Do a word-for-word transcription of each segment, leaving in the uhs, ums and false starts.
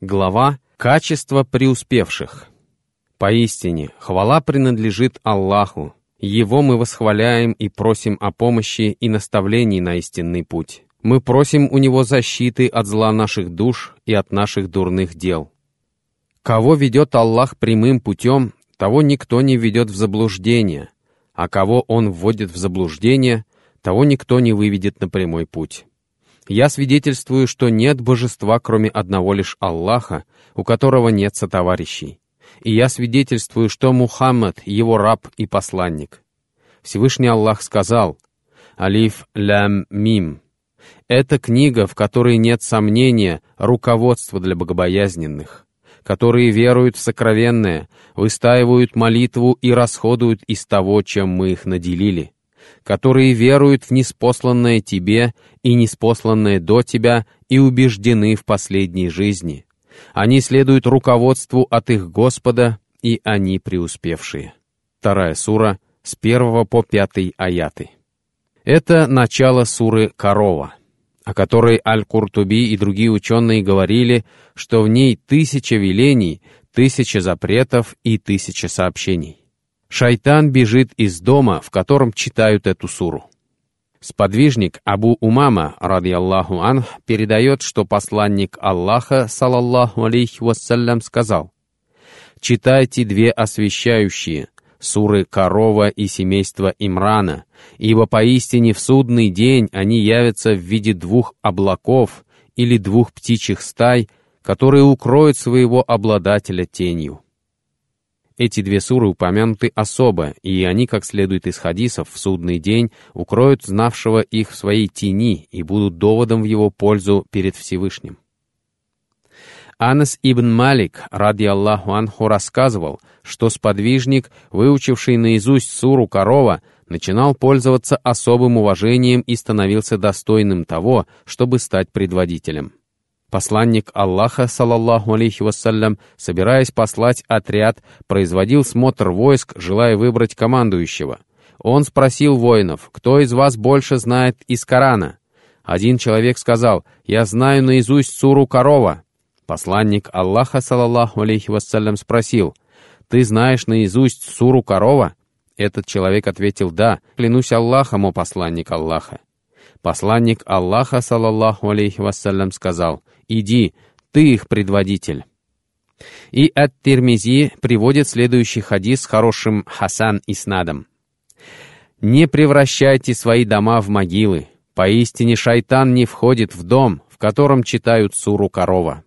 Глава «Качество преуспевших». Поистине, хвала принадлежит Аллаху. Его мы восхваляем и просим о помощи и наставлении на истинный путь. Мы просим у Него защиты от зла наших душ и от наших дурных дел. Кого ведет Аллах прямым путем, того никто не ведет в заблуждение, а кого Он вводит в заблуждение, того никто не выведет на прямой путь. Я свидетельствую, что нет божества, кроме одного лишь Аллаха, у которого нет сотоварищей. И я свидетельствую, что Мухаммад — его раб и посланник. Всевышний Аллах сказал: «Алиф лям мим». Это книга, в которой нет сомнения, руководство для богобоязненных, которые веруют в сокровенное, выстаивают молитву и расходуют из того, чем мы их наделили, которые веруют в ниспосланное тебе и ниспосланное до тебя и убеждены в последней жизни. Они следуют руководству от их Господа, и они преуспевшие. Вторая сура, с первого по пятый аяты. Это начало суры «Корова», о которой Аль-Куртуби и другие ученые говорили, что в ней тысяча велений, тысяча запретов и тысяча сообщений. Шайтан бежит из дома, в котором читают эту суру. Сподвижник Абу Умама, радийаллаху анх, передает, что посланник Аллаха, салаллаху алейхи вассалям, сказал: «Читайте две освящающие, суры Корова и семейство Имрана, ибо поистине в судный день они явятся в виде двух облаков или двух птичьих стай, которые укроют своего обладателя тенью». Эти две суры упомянуты особо, и они, как следует из хадисов, в судный день укроют знавшего их в своей тени и будут доводом в его пользу перед Всевышним. Анас ибн Малик, радийаллаху анху, рассказывал, что сподвижник, выучивший наизусть суру «Корова», начинал пользоваться особым уважением и становился достойным того, чтобы стать предводителем. Посланник Аллаха, салаллаху алейхи вассалям, собираясь послать отряд, производил смотр войск, желая выбрать командующего. Он спросил воинов: «Кто из вас больше знает из Корана?» Один человек сказал: «Я знаю наизусть суру «Корова». Посланник Аллаха, салаллаху алейхи вассалям, спросил: «Ты знаешь наизусть суру «Корова»?» Этот человек ответил: «Да, клянусь Аллахом, о посланник Аллаха». Посланник Аллаха, салаллаху алейхи вассалям, сказал: «Иди, ты их предводитель». И ат-Тирмизи приводит следующий хадис с хорошим хасан иснадом: «Не превращайте свои дома в могилы. Поистине шайтан не входит в дом, в котором читают суру «Корова».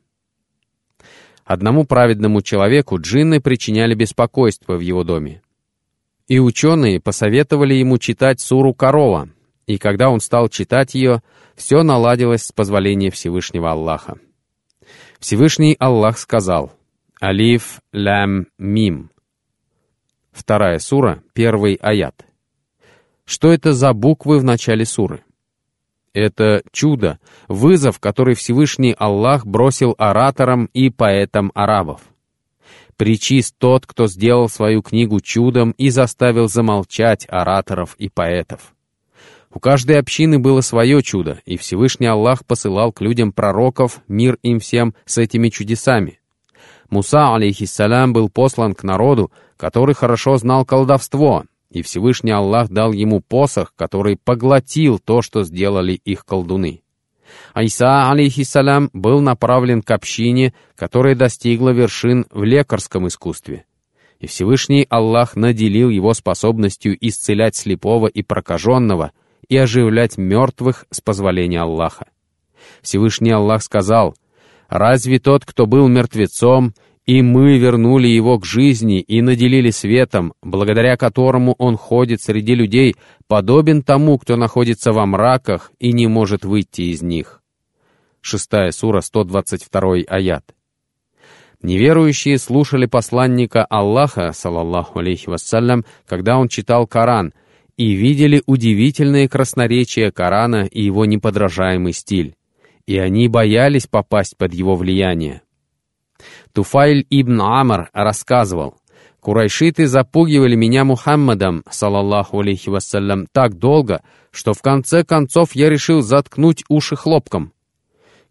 Одному праведному человеку джинны причиняли беспокойство в его доме. И ученые посоветовали ему читать суру «Корова», и когда он стал читать ее, все наладилось с позволения Всевышнего Аллаха. Всевышний Аллах сказал: «Алиф лям мим». Вторая сура, первый аят. Что это за буквы в начале суры? Это чудо, вызов, который Всевышний Аллах бросил ораторам и поэтам арабов. Пречист тот, кто сделал свою книгу чудом и заставил замолчать ораторов и поэтов. У каждой общины было свое чудо, и Всевышний Аллах посылал к людям пророков, мир им всем, с этими чудесами. Муса, алейхиссалям, был послан к народу, который хорошо знал колдовство, и Всевышний Аллах дал ему посох, который поглотил то, что сделали их колдуны. Айса, алейхиссалям, был направлен к общине, которая достигла вершин в лекарском искусстве. И Всевышний Аллах наделил его способностью исцелять слепого и прокаженного и оживлять мертвых с позволения Аллаха. Всевышний Аллах сказал: «Разве тот, кто был мертвецом, и мы вернули его к жизни и наделили светом, благодаря которому он ходит среди людей, подобен тому, кто находится во мраках и не может выйти из них?» Шестая сура, сто двадцать второй аят. Неверующие слушали посланника Аллаха, салаллаху алейхи вассалям, когда он читал Коран, и видели удивительное красноречие Корана и его неподражаемый стиль, и они боялись попасть под его влияние. Туфайль ибн Амр рассказывал: «Курайшиты запугивали меня Мухаммадом, салаллаху алейхи вассалям, так долго, что в конце концов я решил заткнуть уши хлопком.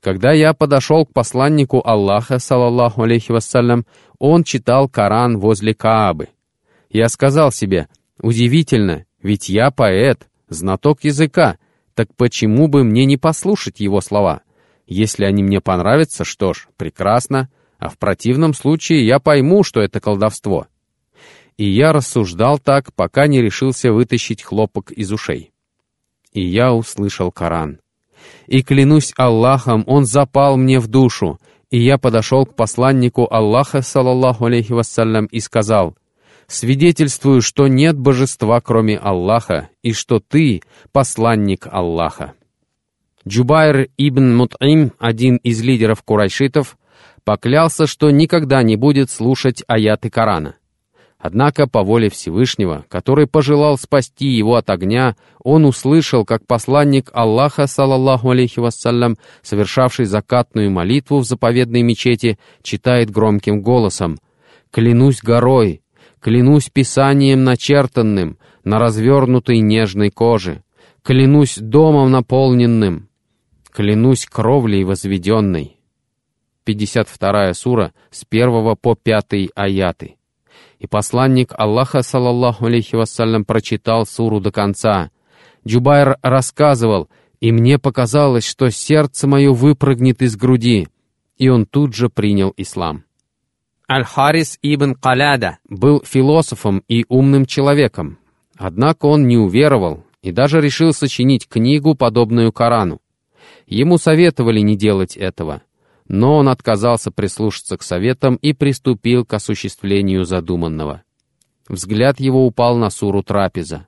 Когда я подошел к посланнику Аллаха, саллаллаху алейхи вассалям, он читал Коран возле Каабы. Я сказал себе: удивительно, ведь я поэт, знаток языка, так почему бы мне не послушать его слова? Если они мне понравятся, что ж, прекрасно, а в противном случае я пойму, что это колдовство. И я рассуждал так, пока не решился вытащить хлопок из ушей. И я услышал Коран. И клянусь Аллахом, он запал мне в душу, и я подошел к посланнику Аллаха, саллаллаху алейхи вассалям, и сказал: «Свидетельствую, что нет божества, кроме Аллаха, и что ты — посланник Аллаха». Джубайр ибн Мут'им, один из лидеров курайшитов, поклялся, что никогда не будет слушать аяты Корана. Однако по воле Всевышнего, который пожелал спасти его от огня, он услышал, как посланник Аллаха, саллаллаху алейхи вассалям, совершавший закатную молитву в заповедной мечети, читает громким голосом: «Клянусь горой, клянусь писанием начертанным на развернутой нежной коже, клянусь домом наполненным, клянусь кровлей возведенной». пятьдесят вторая сура с первого по пятый аяты. И посланник Аллаха, саллаллаху алейхи вассалям, прочитал суру до конца. Джубайр рассказывал: «И мне показалось, что сердце мое выпрыгнет из груди». И он тут же принял ислам. Аль-Харис ибн Каляда был философом и умным человеком. Однако он не уверовал и даже решил сочинить книгу, подобную Корану. Ему советовали не делать этого, но он отказался прислушаться к советам и приступил к осуществлению задуманного. Взгляд его упал на суру Трапеза.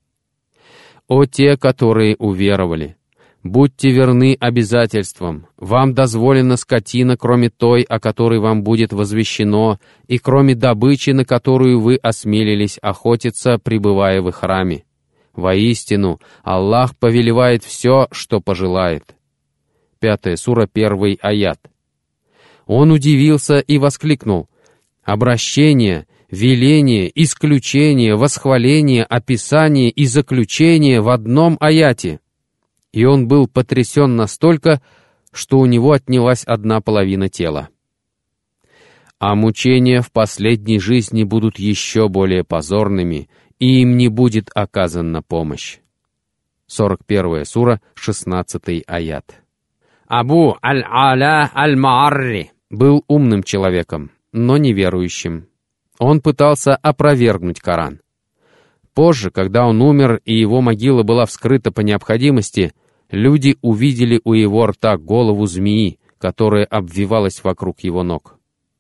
«О те, которые уверовали! Будьте верны обязательствам. Вам дозволена скотина, кроме той, о которой вам будет возвещено, и кроме добычи, на которую вы осмелились охотиться, пребывая в храме. Воистину, Аллах повелевает все, что пожелает». Пятая сура, первый аят. Он удивился и воскликнул: «Обращение, веление, исключение, восхваление, описание и заключение в одном аяте». И он был потрясен настолько, что у него отнялась одна половина тела. «А мучения в последней жизни будут еще более позорными, и им не будет оказана помощь». сорок первая сура, шестнадцатый аят. Абу аль-Аля аль-Маарри был умным человеком, но неверующим. Он пытался опровергнуть Коран. Позже, когда он умер и его могила была вскрыта по необходимости, люди увидели у его рта голову змеи, которая обвивалась вокруг его ног.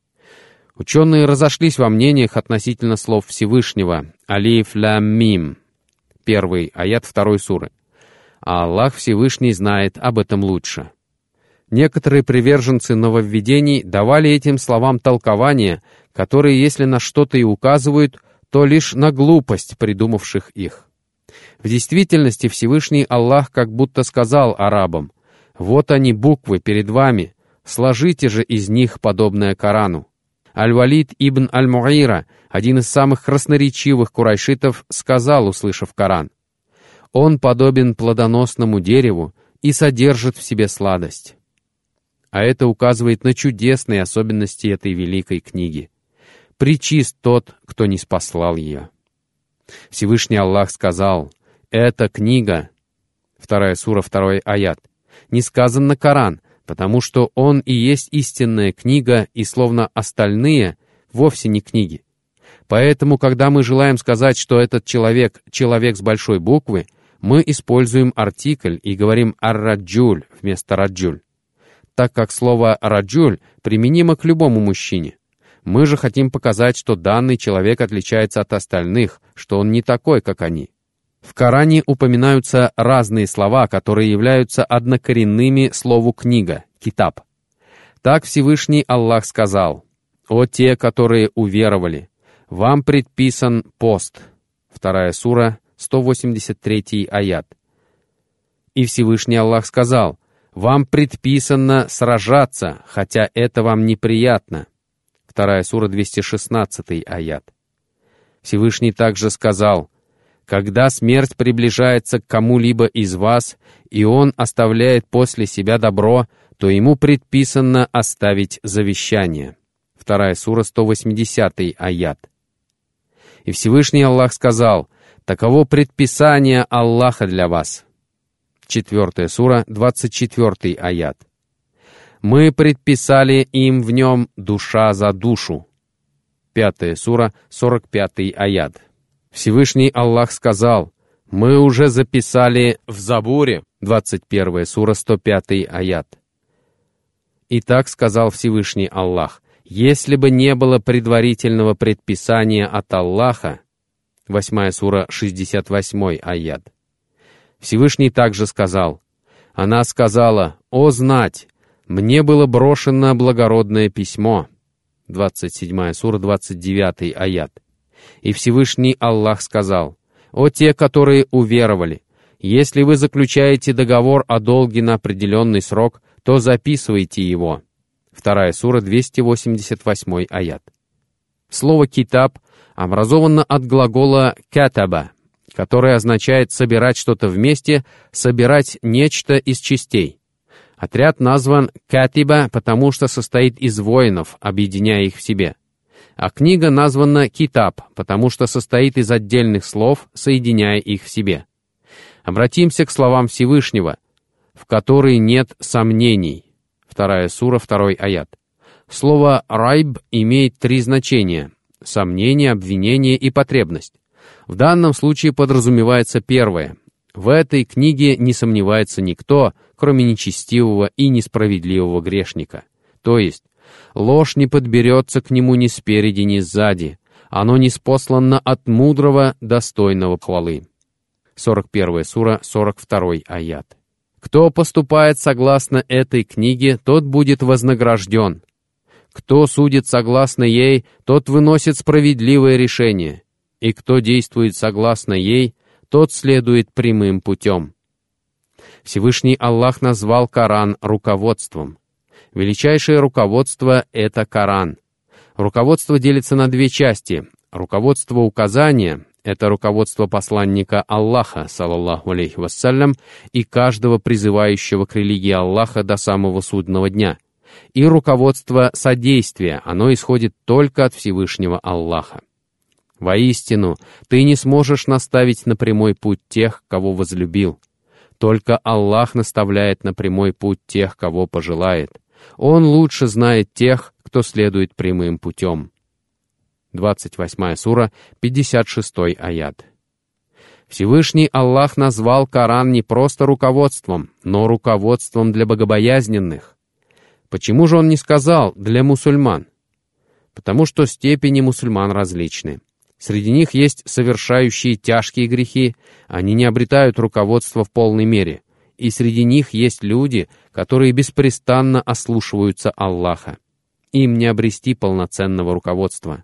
Ученые разошлись во мнениях относительно слов Всевышнего «Алиф лам мим», первый аят второй суры. А Аллах Всевышний знает об этом лучше. Некоторые приверженцы нововведений давали этим словам толкования, которые, если на что-то и указывают, то лишь на глупость придумавших их. В действительности Всевышний Аллах как будто сказал арабам: «Вот они, буквы, перед вами, сложите же из них подобное Корану». Аль-Валид ибн Аль-Мугира, один из самых красноречивых курайшитов, сказал, услышав Коран: «Он подобен плодоносному дереву и содержит в себе сладость». А это указывает на чудесные особенности этой великой книги. Пречист тот, кто не спаслал ее. Всевышний Аллах сказал: «Эта книга», вторая сура, второй аят, не сказано Коран, потому что он и есть истинная книга, и словно остальные вовсе не книги. Поэтому, когда мы желаем сказать, что этот человек — человек с большой буквы, мы используем артикль и говорим «ар-раджуль» вместо «раджуль», так как слово «раджуль» применимо к любому мужчине. Мы же хотим показать, что данный человек отличается от остальных, что он не такой, как они. В Коране упоминаются разные слова, которые являются однокоренными слову «книга», «китаб». Так Всевышний Аллах сказал: «О те, которые уверовали, вам предписан пост». Вторая сура, сто восемьдесят третий аят. И Всевышний Аллах сказал: «Вам предписано сражаться, хотя это вам неприятно». Вторая сура, двести шестнадцатый аят. Всевышний также сказал: «Когда смерть приближается к кому-либо из вас, и он оставляет после себя добро, то ему предписано оставить завещание. Вторая сура, сто восьмидесятый аят. И Всевышний Аллах сказал: «Таково предписание Аллаха для вас». Четвертая сура, двадцать четвертый аят. «Мы предписали им в нем душа за душу». Пятая сура, сорок пятый аят. Всевышний Аллах сказал: «Мы уже записали в Забуре». двадцать первая сура, сто пятый аят. И так сказал Всевышний Аллах: «Если бы не было предварительного предписания от Аллаха». Восьмая сура, шестьдесят восьмой аят. Всевышний также сказал: «Она сказала: о знать, мне было брошено благородное письмо». двадцать седьмая сура, двадцать девятый аят. И Всевышний Аллах сказал: «О те, которые уверовали, если вы заключаете договор о долге на определенный срок, то записывайте его». Вторая сура, двести восемьдесят восьмой аят. Слово «китаб» образовано от глагола «катаба», который означает собирать что-то вместе, собирать нечто из частей. Отряд назван «катиба», потому что состоит из воинов, объединяя их в себе. А книга названа «китаб», потому что состоит из отдельных слов, соединяя их в себе. Обратимся к словам Всевышнего, в которые нет сомнений. Вторая сура, второй аят. Слово «райб» имеет три значения — сомнение, обвинение и потребность. В данном случае подразумевается первое. В этой книге не сомневается никто, кроме нечестивого и несправедливого грешника. То есть, ложь не подберется к нему ни спереди, ни сзади. Оно ниспослано от мудрого, достойного хвалы. сорок первая сура, сорок второй аят. Кто поступает согласно этой книге, тот будет вознагражден. Кто судит согласно ей, тот выносит справедливое решение. И кто действует согласно ей, тот следует прямым путем. Всевышний Аллах назвал Коран руководством. Величайшее руководство — это Коран. Руководство делится на две части. Руководство указания — это руководство посланника Аллаха, саллаллаху алейхи вассалям, и каждого призывающего к религии Аллаха до самого судного дня. И руководство содействия, оно исходит только от Всевышнего Аллаха. Воистину, ты не сможешь наставить на прямой путь тех, кого возлюбил. Только Аллах наставляет на прямой путь тех, кого пожелает. Он лучше знает тех, кто следует прямым путем. двадцать восьмая сура, пятьдесят шестой аят. Всевышний Аллах назвал Коран не просто руководством, но руководством для богобоязненных. Почему же он не сказал «для мусульман»? Потому что степени мусульман различны. Среди них есть совершающие тяжкие грехи, они не обретают руководства в полной мере, и среди них есть люди, которые беспрестанно ослушиваются Аллаха. Им не обрести полноценного руководства.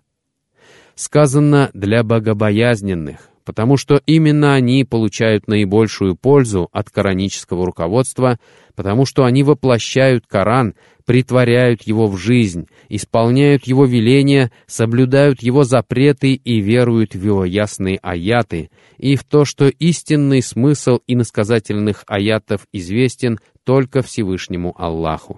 Сказано «для богобоязненных», потому что именно они получают наибольшую пользу от коранического руководства, потому что они воплощают Коран, притворяют его в жизнь, исполняют его веления, соблюдают его запреты и веруют в его ясные аяты, и в то, что истинный смысл иносказательных аятов известен только Всевышнему Аллаху.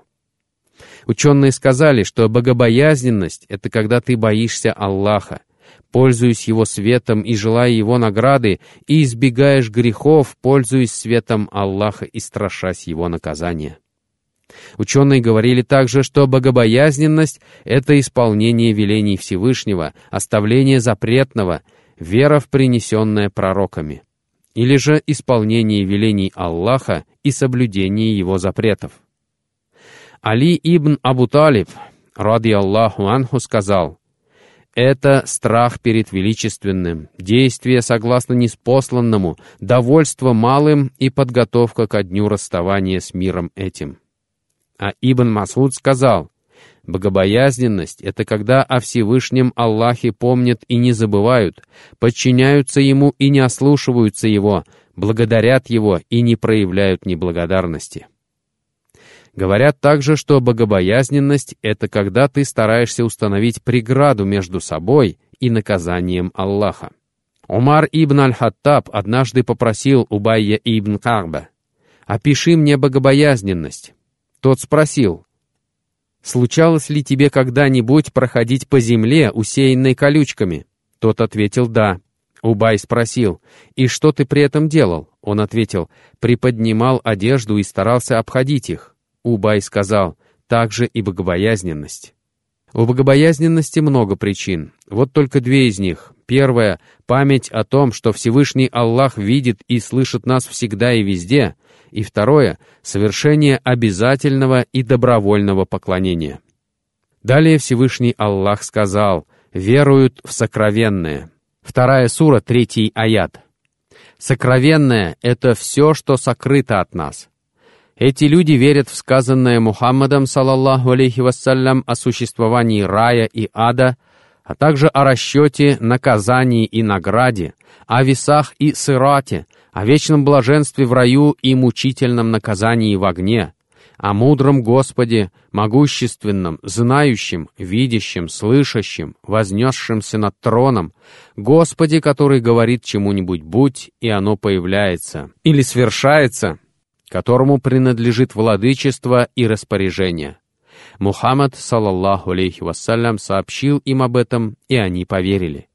Ученые сказали, что богобоязненность — это когда ты боишься Аллаха, пользуясь Его светом и желая Его награды, и избегаешь грехов, пользуясь светом Аллаха и страшась Его наказания. Ученые говорили также, что богобоязненность — это исполнение велений Всевышнего, оставление запретного, вера в принесенное пророками, или же исполнение велений Аллаха и соблюдение Его запретов. Али ибн Абу Талиб, ради Аллаху анху, сказал: «Это страх перед величественным, действие согласно ниспосланному, довольство малым и подготовка ко дню расставания с миром этим». А Ибн Масуд сказал: «Богобоязненность — это когда о Всевышнем Аллахе помнят и не забывают, подчиняются Ему и не ослушиваются Его, благодарят Его и не проявляют неблагодарности». Говорят также, что богобоязненность — это когда ты стараешься установить преграду между собой и наказанием Аллаха. Умар ибн аль-Хаттаб однажды попросил Убайя ибн Ка'ба: «Опиши мне богобоязненность». Тот спросил: «Случалось ли тебе когда-нибудь проходить по земле, усеянной колючками?» Тот ответил: «Да». Убай спросил: «И что ты при этом делал?» Он ответил: «Приподнимал одежду и старался обходить их». Убай сказал: «Так же и богобоязненность». У богобоязненности много причин. Вот только две из них. Первая — память о том, что Всевышний Аллах видит и слышит нас всегда и везде. И второе — совершение обязательного и добровольного поклонения. Далее Всевышний Аллах сказал: «Веруют в сокровенное». Вторая сура, третий аят. Сокровенное — это все, что сокрыто от нас. Эти люди верят в сказанное Мухаммадом, саллаллаху алейхи вассалям, о существовании рая и ада, а также о расчете, наказании и награде, о весах и сирате, о вечном блаженстве в раю и мучительном наказании в огне, о мудром Господе, могущественном, знающем, видящем, слышащем, вознесшемся над троном, Господе, который говорит чему-нибудь «будь», и оно появляется, или свершается, которому принадлежит владычество и распоряжение. Мухаммад, саллаллаху алейхи вассалям, сообщил им об этом, и они поверили.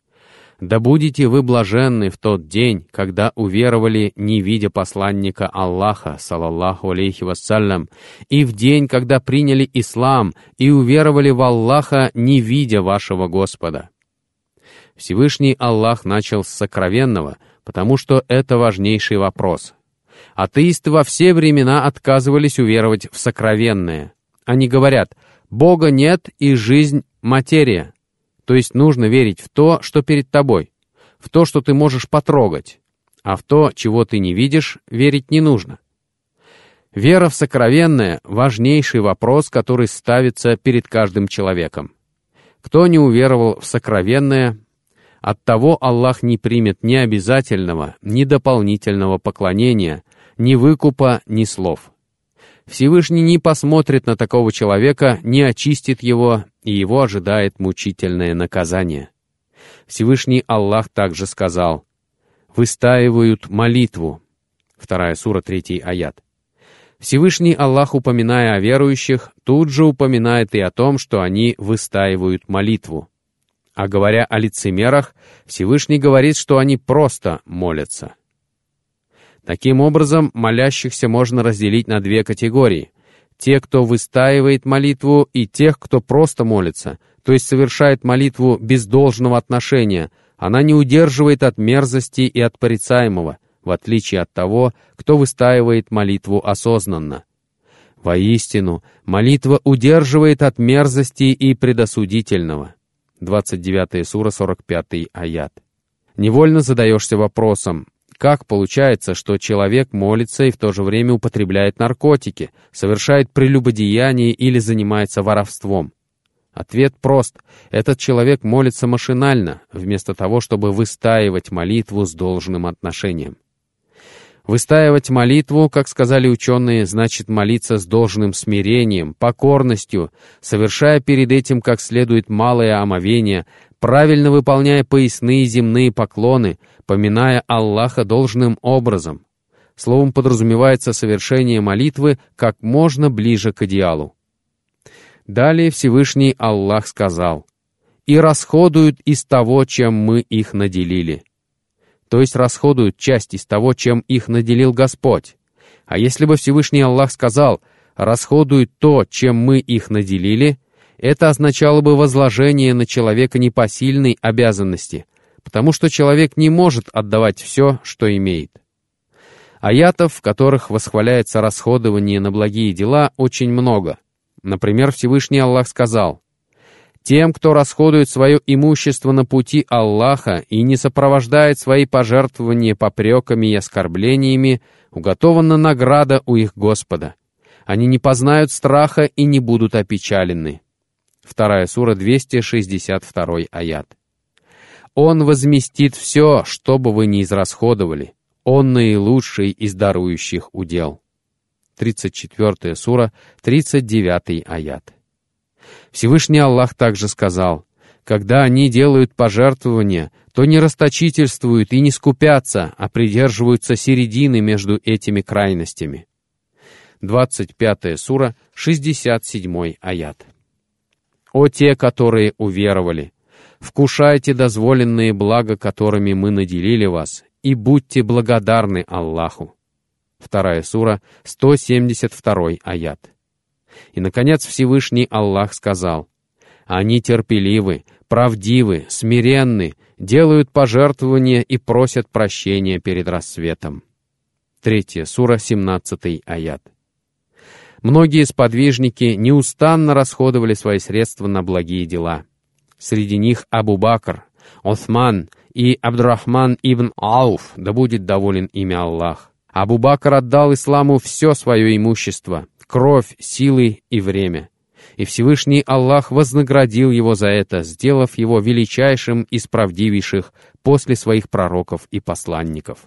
Да будете вы блаженны в тот день, когда уверовали, не видя посланника Аллаха, саллаллаху алейхи вассалям, и в день, когда приняли ислам и уверовали в Аллаха, не видя вашего Господа. Всевышний Аллах начал с сокровенного, потому что это важнейший вопрос. Атеисты во все времена отказывались уверовать в сокровенное. Они говорят: «Бога нет и жизнь — материя». То есть нужно верить в то, что перед тобой, в то, что ты можешь потрогать, а в то, чего ты не видишь, верить не нужно. Вера в сокровенное — важнейший вопрос, который ставится перед каждым человеком. Кто не уверовал в сокровенное, от того Аллах не примет ни обязательного, ни дополнительного поклонения, ни выкупа, ни слов. Всевышний не посмотрит на такого человека, не очистит его, и его ожидает мучительное наказание. Всевышний Аллах также сказал: «Выстаивают молитву». Вторая сура, третий аят. Всевышний Аллах, упоминая о верующих, тут же упоминает и о том, что они выстаивают молитву. А говоря о лицемерах, Всевышний говорит, что они просто молятся. Таким образом, молящихся можно разделить на две категории: те, кто выстаивает молитву, и тех, кто просто молится, то есть совершает молитву без должного отношения. Она не удерживает от мерзости и от порицаемого, в отличие от того, кто выстаивает молитву осознанно. Воистину, молитва удерживает от мерзости и предосудительного. двадцать девятая сура, сорок пятый аят. Невольно задаешься вопросом: как получается, что человек молится и в то же время употребляет наркотики, совершает прелюбодеяние или занимается воровством? Ответ прост. Этот человек молится машинально, вместо того, чтобы выстаивать молитву с должным отношением. Выстаивать молитву, как сказали ученые, значит молиться с должным смирением, покорностью, совершая перед этим как следует малое омовение, правильно выполняя поясные земные поклоны, поминая Аллаха должным образом. Словом, подразумевается совершение молитвы как можно ближе к идеалу. Далее Всевышний Аллах сказал: «И расходуют из того, чем мы их наделили». То есть расходуют часть из того, чем их наделил Господь. А если бы Всевышний Аллах сказал: «расходуют то, чем мы их наделили», это означало бы возложение на человека непосильной обязанности, потому что человек не может отдавать все, что имеет. Аятов, в которых восхваляется расходование на благие дела, очень много. Например, Всевышний Аллах сказал: «Тем, кто расходует свое имущество на пути Аллаха и не сопровождает свои пожертвования попреками и оскорблениями, уготована награда у их Господа. Они не познают страха и не будут опечалены». Вторая сура, двести шестьдесят второй аят. «Он возместит все, что бы вы ни израсходовали. Он наилучший из дарующих удел». тридцать четвёртая сура, тридцать девятый аят. Всевышний Аллах также сказал: «Когда они делают пожертвования, то не расточительствуют и не скупятся, а придерживаются середины между этими крайностями». двадцать пятая сура, шестьдесят седьмой аят. «О те, которые уверовали! Вкушайте дозволенные блага, которыми мы наделили вас, и будьте благодарны Аллаху». Вторая сура, сто семьдесят второй аят. И, наконец, Всевышний Аллах сказал: «Они терпеливы, правдивы, смиренны, делают пожертвования и просят прощения перед рассветом». Третья сура, семнадцатый аят. Многие сподвижники неустанно расходовали свои средства на благие дела. Среди них Абу Бакр, Осман и Абдурахман ибн Ауф, да будет доволен ими Аллах. Абу Бакр отдал исламу все свое имущество, кровь, силы и время. И Всевышний Аллах вознаградил его за это, сделав его величайшим из правдивейших после своих пророков и посланников.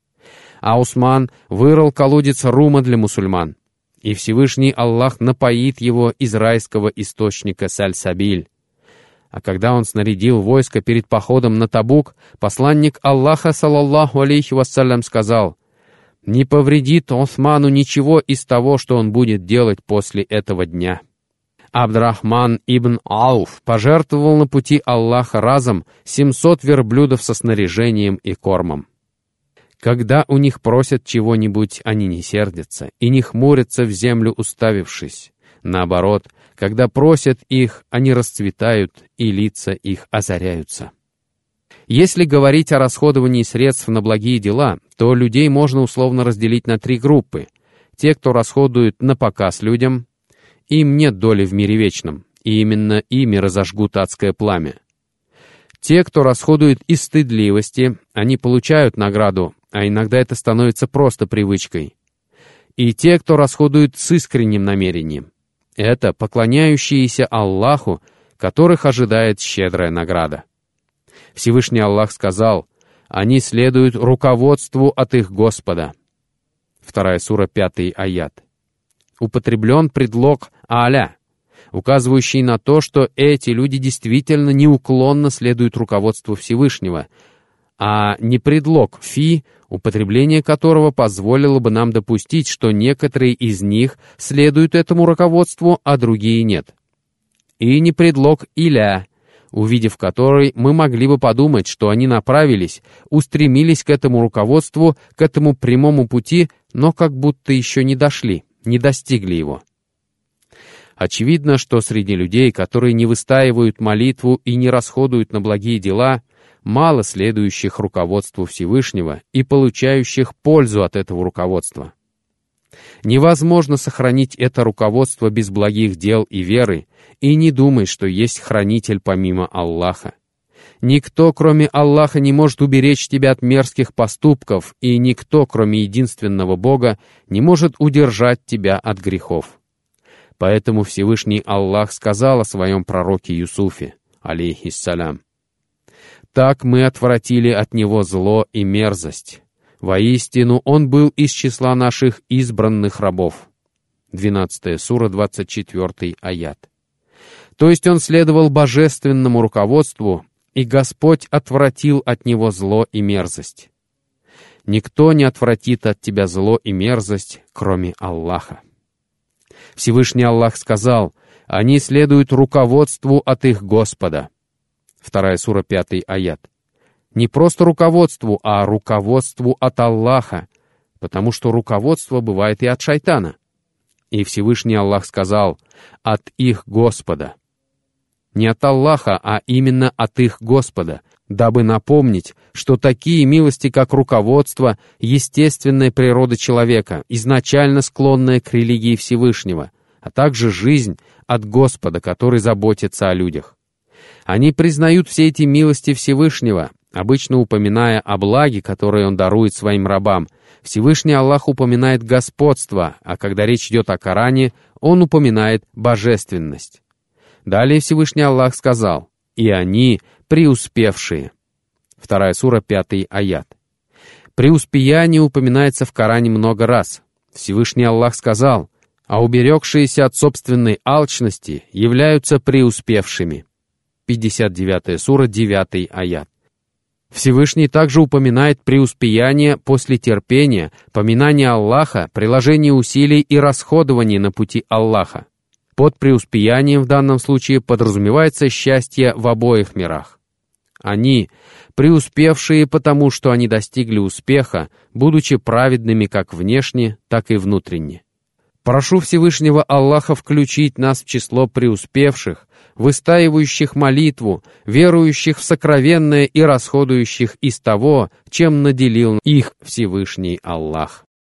А Усман вырыл колодец рума для мусульман, и Всевышний Аллах напоит его из райского источника Саль-Сабиль. А когда он снарядил войско перед походом на Табук, посланник Аллаха, саллаллаху алейхи вассалям, сказал: «Не повредит Усману ничего из того, что он будет делать после этого дня». Абдрахман ибн Ауф пожертвовал на пути Аллаха разом семьсот верблюдов со снаряжением и кормом. Когда у них просят чего-нибудь, они не сердятся и не хмурятся в землю, уставившись. Наоборот, когда просят их, они расцветают, и лица их озаряются. Если говорить о расходовании средств на благие дела, то людей можно условно разделить на три группы. Те, кто расходует на показ людям, им нет доли в мире вечном, и именно ими разожгут адское пламя. Те, кто расходует из стыдливости, они получают награду, а иногда это становится просто привычкой. И те, кто расходует с искренним намерением, это поклоняющиеся Аллаху, которых ожидает щедрая награда. Всевышний Аллах сказал: «Они следуют руководству от их Господа». Вторая сура, пятый аят. Употреблен предлог «аля», указывающий на то, что эти люди действительно неуклонно следуют руководству Всевышнего, а не предлог «фи», употребление которого позволило бы нам допустить, что некоторые из них следуют этому руководству, а другие нет. И не предлог «иля», увидев который, мы могли бы подумать, что они направились, устремились к этому руководству, к этому прямому пути, но как будто еще не дошли, не достигли его. Очевидно, что среди людей, которые не выстаивают молитву и не расходуют на благие дела, мало следующих руководству Всевышнего и получающих пользу от этого руководства. Невозможно сохранить это руководство без благих дел и веры, и не думай, что есть хранитель помимо Аллаха. Никто, кроме Аллаха, не может уберечь тебя от мерзких поступков, и никто, кроме единственного Бога, не может удержать тебя от грехов. Поэтому Всевышний Аллах сказал о своем пророке Юсуфе, алейхиссалям: «Так мы отвратили от него зло и мерзость. Воистину, он был из числа наших избранных рабов». двенадцатая сура, двадцать четвёртый аят. То есть он следовал божественному руководству, и Господь отвратил от него зло и мерзость. Никто не отвратит от тебя зло и мерзость, кроме Аллаха. Всевышний Аллах сказал: «Они следуют руководству от их Господа». Вторая сура, пятый аят. Не просто руководству, а руководству от Аллаха, потому что руководство бывает и от шайтана. И Всевышний Аллах сказал: «от их Господа». Не от Аллаха, а именно от их Господа, дабы напомнить, что такие милости, как руководство, естественная природа человека, изначально склонная к религии Всевышнего, а также жизнь от Господа, который заботится о людях. Они признают все эти милости Всевышнего, обычно упоминая о благе, которое Он дарует своим рабам. Всевышний Аллах упоминает господство, а когда речь идет о Коране, Он упоминает божественность. Далее Всевышний Аллах сказал: «И они преуспевшие». Вторая сура, пятый аят. Преуспеяние упоминается в Коране много раз. Всевышний Аллах сказал: «А уберегшиеся от собственной алчности являются преуспевшими». пятьдесят девятая сура, девятый аят. Всевышний также упоминает преуспеяние после терпения, поминание Аллаха, приложение усилий и расходование на пути Аллаха. Под преуспеянием в данном случае подразумевается счастье в обоих мирах. Они, преуспевшие потому, что они достигли успеха, будучи праведными как внешне, так и внутренне. Прошу Всевышнего Аллаха включить нас в число преуспевших, выстаивающих молитву, верующих в сокровенное и расходующих из того, чем наделил их Всевышний Аллах.